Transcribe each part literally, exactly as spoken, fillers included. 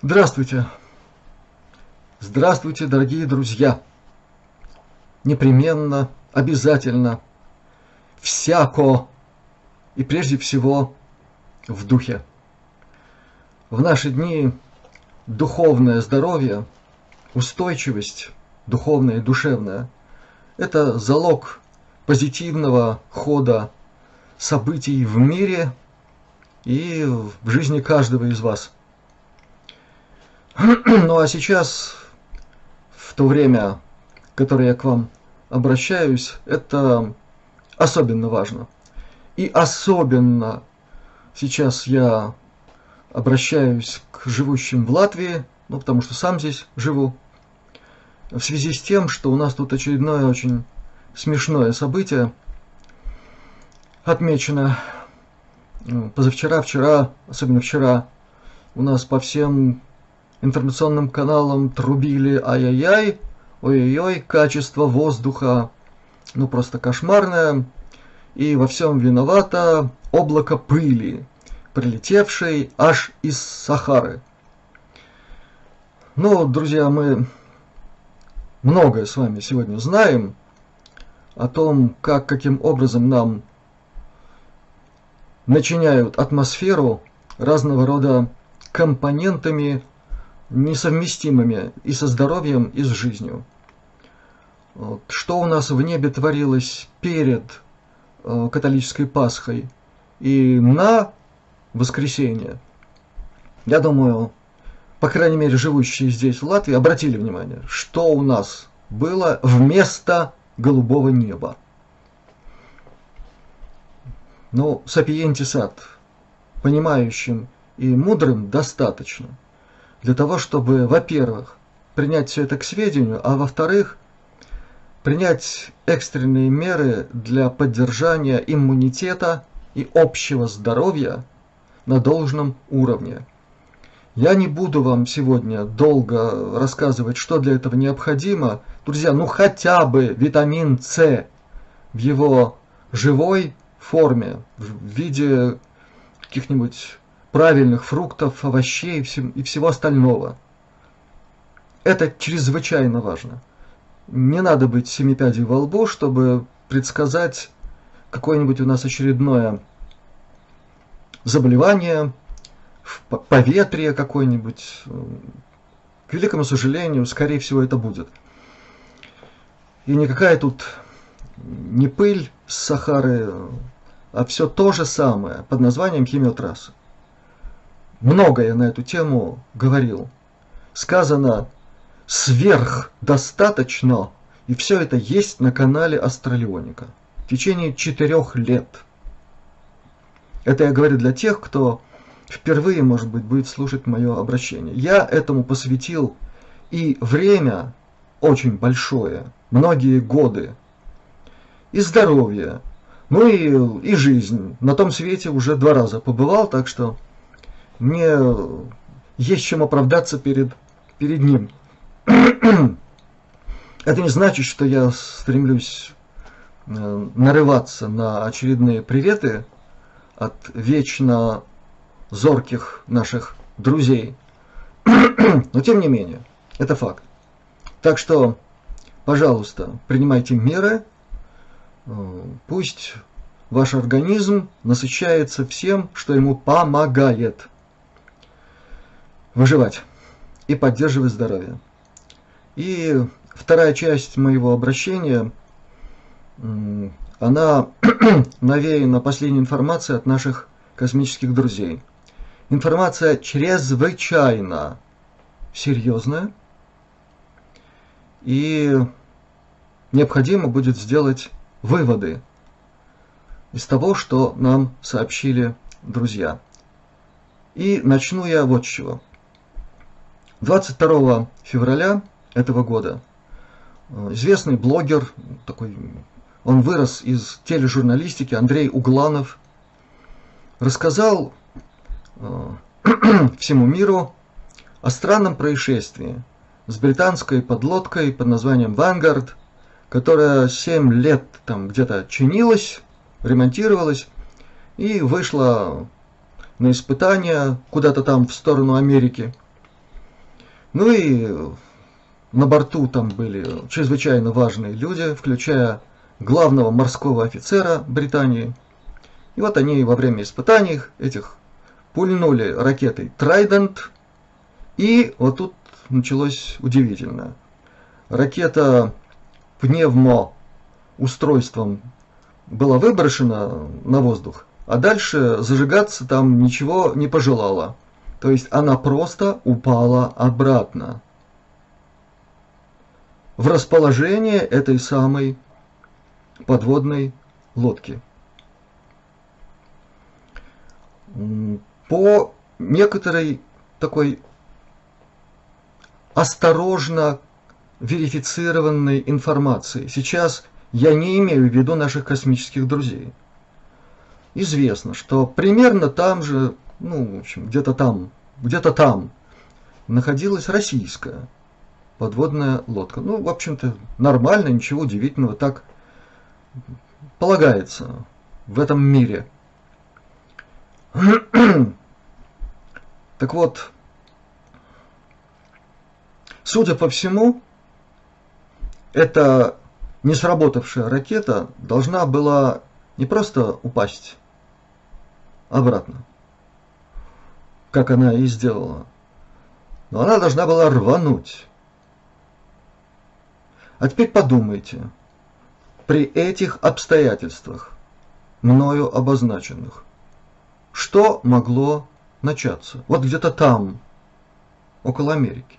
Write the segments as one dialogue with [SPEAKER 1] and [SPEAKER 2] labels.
[SPEAKER 1] Здравствуйте! Здравствуйте, дорогие друзья! Непременно, обязательно, всяко и прежде всего в духе. В наши дни духовное здоровье, устойчивость духовная и душевная – это залог позитивного хода событий в мире и в жизни каждого из вас. Ну а сейчас, в то время, в которое я к вам обращаюсь, это особенно важно. И особенно сейчас я обращаюсь к живущим в Латвии, ну потому что сам здесь живу, в связи с тем, что у нас тут очередное очень смешное событие отмечено. Позавчера, вчера, особенно вчера, у нас по всем информационным каналам трубили ай-яй-яй, ой-ой-ой, качество воздуха, ну просто кошмарное, и во всем виновато облако пыли, прилетевшей аж из Сахары. Ну, друзья, мы многое с вами сегодня знаем о том, как, каким образом нам начиняют атмосферу разного рода компонентами, несовместимыми и со здоровьем, и с жизнью. Вот. Что у нас в небе творилось перед э, католической Пасхой и на воскресенье, я думаю, по крайней мере, живущие здесь в Латвии обратили внимание, что у нас было вместо голубого неба. Ну, сапиентис ад, понимающим и мудрым достаточно для того, чтобы, во-первых, принять все это к сведению, а во-вторых, принять экстренные меры для поддержания иммунитета и общего здоровья на должном уровне. Я не буду вам сегодня долго рассказывать, что для этого необходимо. Друзья, ну хотя бы витамин С в его живой форме, в виде каких-нибудь правильных фруктов, овощей и всего остального. Это чрезвычайно важно. Не надо быть семипядей во лбу, чтобы предсказать какое-нибудь у нас очередное заболевание, поветрие какое-нибудь. К великому сожалению, скорее всего, это будет. И никакая тут не пыль с Сахары, а все то же самое под названием химиотрасса. Много я на эту тему говорил. Сказано сверхдостаточно, и все это есть на канале Астралионика в течение четырех лет. Это я говорю для тех, кто впервые, может быть, будет слушать мое обращение. Я этому посвятил и время очень большое, многие годы, и здоровье, ну и, и жизнь. На том свете уже два раза побывал, так что мне есть чем оправдаться перед, перед ним. Это не значит, что я стремлюсь нарываться на очередные приветы от вечно зорких наших друзей. Но тем не менее, это факт. Так что, пожалуйста, принимайте меры. Пусть ваш организм насыщается всем, что ему помогает выживать и поддерживать здоровье. И вторая часть моего обращения, она навеяна последней информацией от наших космических друзей. Информация чрезвычайно серьезная, и необходимо будет сделать выводы из того, что нам сообщили друзья. И начну я вот с чего. двадцать второго февраля этого года известный блогер, такой, он вырос из тележурналистики, Андрей Угланов, рассказал э, всему миру о странном происшествии с британской подлодкой под названием Vanguard, которая семь лет там где-то чинилась, ремонтировалась и вышла на испытания куда-то там в сторону Америки. Ну и на борту там были чрезвычайно важные люди, включая главного морского офицера Британии. И вот они во время испытаний этих пульнули ракетой Трайдент, и вот тут началось удивительное. Ракета пневмоустройством была выброшена на воздух, а дальше зажигаться там ничего не пожелала. То есть она просто упала обратно в расположение этой самой подводной лодки. По некоторой такой осторожно верифицированной информации, сейчас я не имею в виду наших космических друзей, известно, что примерно там же, ну, в общем, где-то там, где-то там находилась российская подводная лодка. Ну, в общем-то, нормально, ничего удивительного, так полагается в этом мире. Так вот, судя по всему, эта не сработавшая ракета должна была не просто упасть обратно, как она и сделала, но она должна была рвануть. А теперь подумайте, при этих обстоятельствах, мною обозначенных, что могло начаться? Вот где-то там, около Америки.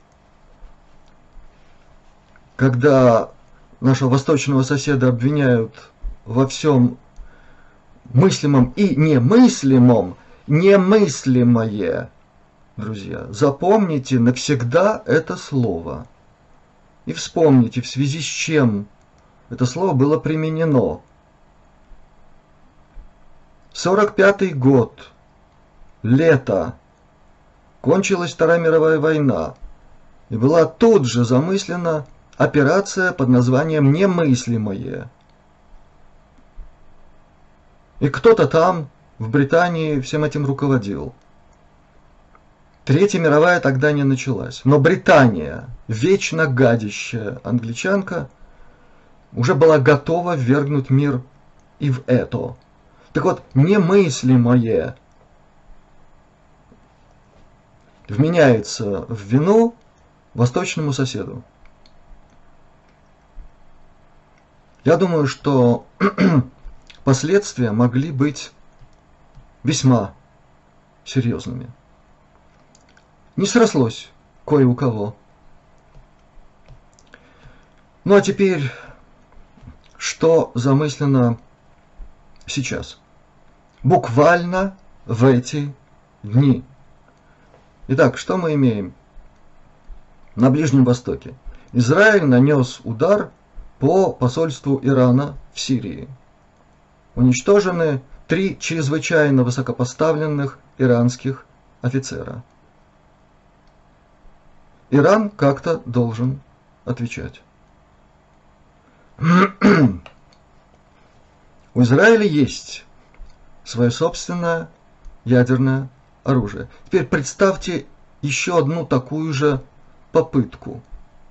[SPEAKER 1] Когда нашего восточного соседа обвиняют во всем мыслимом и немыслимом, немыслимое, друзья, запомните навсегда это слово. И вспомните, в связи с чем это слово было применено. сорок пятый год, лето, кончилась Вторая мировая война, и была тут же замыслена операция под названием «Немыслимое». И кто-то там, в Британии, всем этим руководил. Третья мировая тогда не началась. Но Британия, вечно гадящая англичанка, уже была готова ввергнуть мир и в это. Так вот, немыслимое вменяется в вину восточному соседу. Я думаю, что последствия могли быть весьма серьезными. Не срослось кое у кого. Ну а теперь, что замыслено сейчас? Буквально в эти дни. Итак, что мы имеем на Ближнем Востоке? Израиль нанес удар по посольству Ирана в Сирии. Уничтожены три чрезвычайно высокопоставленных иранских офицера. Иран как-то должен отвечать. У Израиля есть свое собственное ядерное оружие. Теперь представьте еще одну такую же попытку.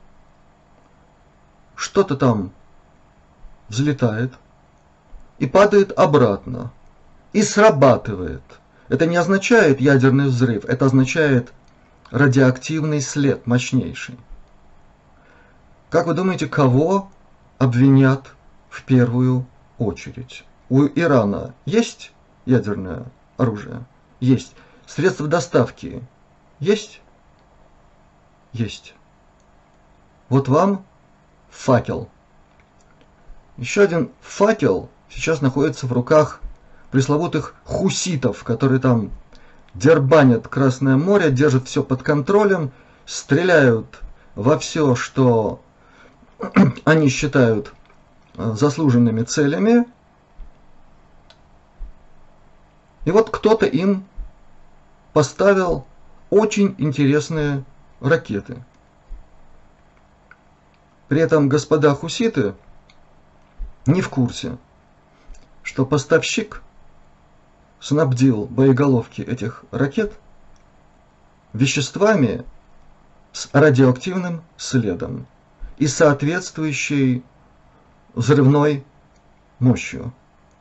[SPEAKER 1] Что-то там взлетает и падает обратно, и срабатывает. Это не означает ядерный взрыв, это означает радиоактивный след мощнейший. Как вы думаете, кого обвинят в первую очередь? У Ирана есть ядерное оружие? Есть. Средства доставки есть? Есть. Вот вам факел. Еще один факел сейчас находится в руках пресловутых хуситов, которые там дербанят Красное море, держат все под контролем, стреляют во все, что они считают заслуженными целями. И вот кто-то им поставил очень интересные ракеты. При этом господа хуситы не в курсе, что поставщик снабдил боеголовки этих ракет веществами, с радиоактивным следом и соответствующей взрывной мощью.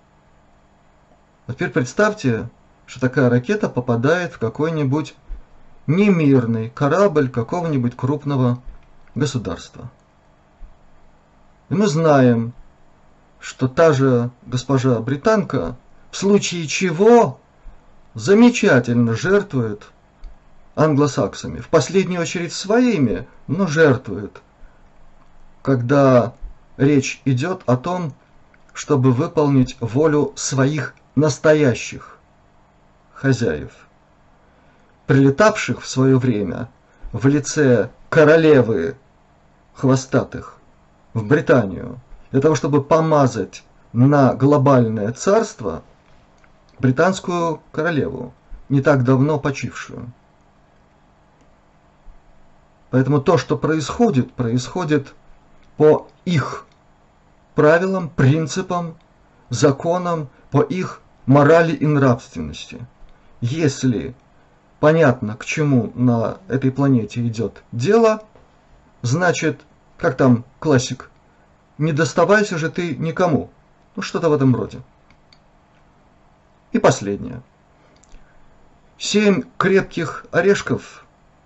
[SPEAKER 1] А теперь представьте, что такая ракета попадает в какой-нибудь немирный корабль какого-нибудь крупного государства. И мы знаем, что та же госпожа британка в случае чего замечательно жертвует англосаксами, в последнюю очередь своими, но жертвует, когда речь идет о том, чтобы выполнить волю своих настоящих хозяев, прилетавших в свое время в лице королевы хвостатых в Британию, для того, чтобы помазать на глобальное царство британскую королеву, не так давно почившую. Поэтому то, что происходит, происходит по их правилам, принципам, законам, по их морали и нравственности. Если понятно, к чему на этой планете идет дело, значит, как там классик, не доставайся же ты никому. Ну, что-то в этом роде. И последнее. Семь крепких орешков,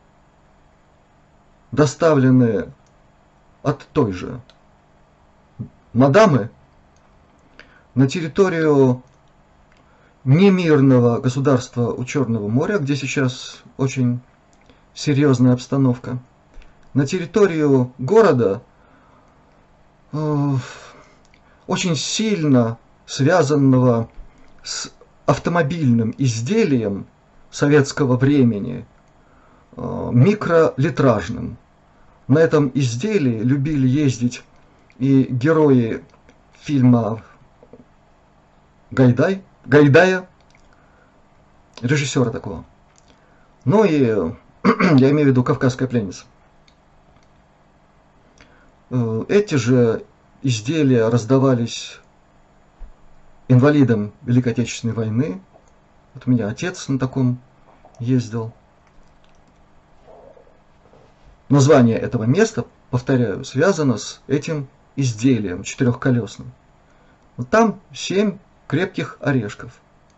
[SPEAKER 1] доставленные от той же мадамы на территорию немирного государства у Черного моря, где сейчас очень серьезная обстановка, на территорию города, э, очень сильно связанного с автомобильным изделием советского времени, э, микролитражным. На этом изделии любили ездить и герои фильма Гайдай, Гайдая, режиссера такого. Ну и я имею в виду «Кавказская пленница». Эти же изделия раздавались инвалидам Великой Отечественной войны. Вот у меня отец на таком ездил. Название этого места, повторяю, связано с этим изделием четырехколесным. Вот там семь крепких орешков.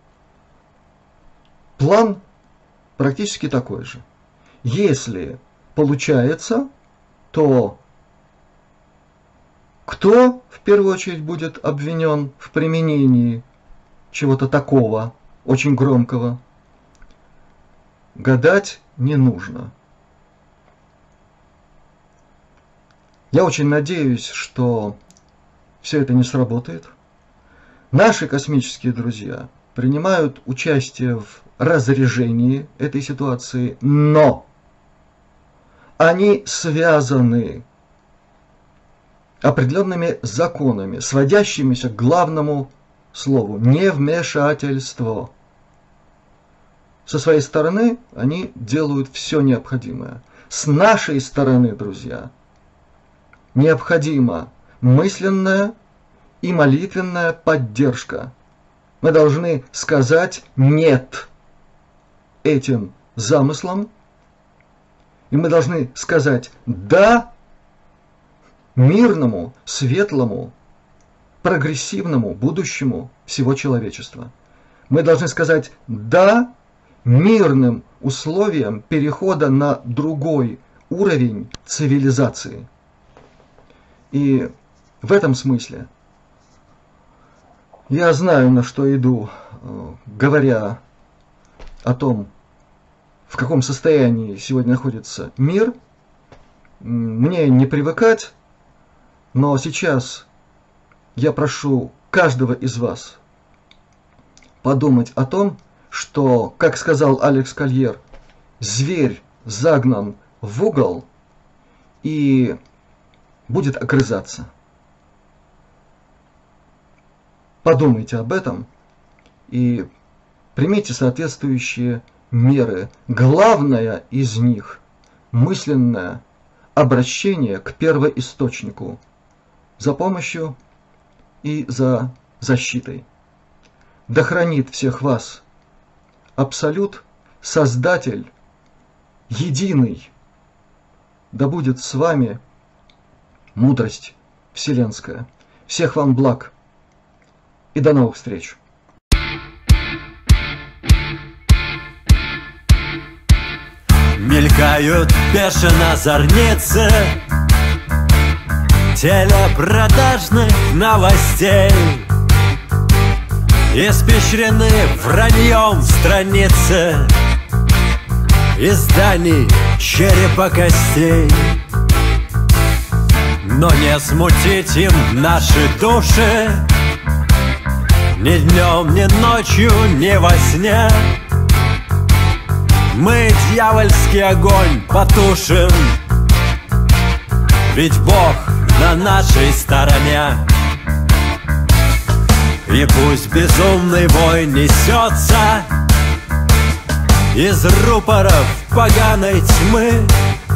[SPEAKER 1] План практически такой же. Если получается, то кто в первую очередь будет обвинен в применении чего-то такого, очень громкого? Гадать не нужно. Я очень надеюсь, что все это не сработает. Наши космические друзья принимают участие в разрежении этой ситуации, но они связаны определенными законами, сводящимися к главному слову – невмешательство. Со своей стороны они делают все необходимое. С нашей стороны, друзья, необходима мысленная и молитвенная поддержка. Мы должны сказать «нет» этим замыслам, и мы должны сказать «да» мирному, светлому, прогрессивному будущему всего человечества. Мы должны сказать «да» мирным условиям перехода на другой уровень цивилизации. И в этом смысле я знаю, на что иду, говоря о том, в каком состоянии сегодня находится мир. Мне не привыкать, но сейчас я прошу каждого из вас подумать о том, что, как сказал Алекс Кольер, зверь загнан в угол и будет огрызаться. Подумайте об этом и примите соответствующие меры. Главное из них – мысленное обращение к первоисточнику за помощью и за защитой. Да хранит всех вас Абсолют, Создатель, Единый, Да будет с вами мудрость вселенская. Всех вам благ и до новых встреч.
[SPEAKER 2] Мелькают бешено зорницы телепродажных новостей, испещрены враньем страницы изданий черепа костей. Но не смутить им наши души ни днем, ни ночью, ни во сне. Мы дьявольский огонь потушим, ведь Бог на нашей стороне. И пусть безумный вой несется из рупоров поганой тьмы,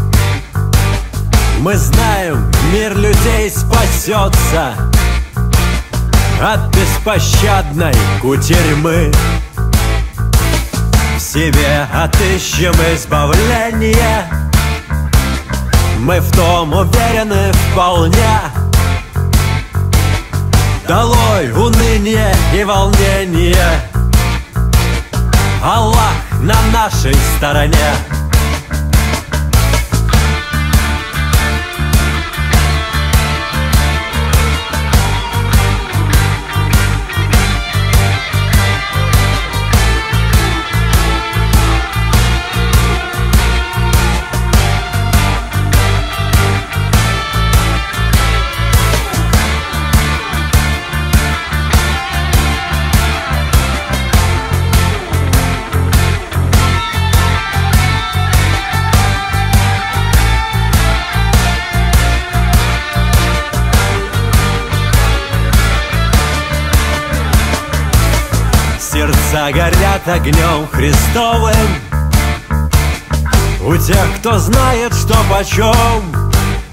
[SPEAKER 2] мы знаем, мир людей спасется от беспощадной кутерьмы. В себе отыщем избавление, мы в том уверены вполне. Долой уныние и волнение, Аллах на нашей стороне. Сердца горят огнем Христовым у тех, кто знает, что почем,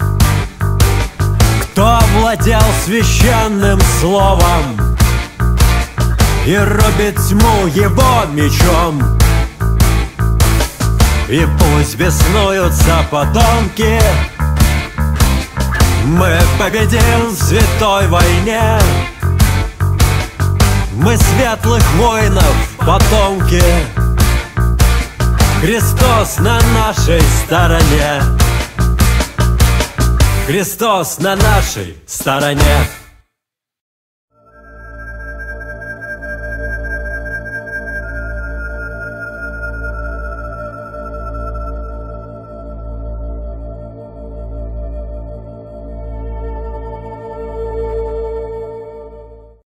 [SPEAKER 2] кто овладел священным словом и рубит тьму его мечом. И пусть беснуются потомки, мы победим в святой войне. Мы светлых воинов потомки, Христос на нашей стороне. Христос на нашей стороне.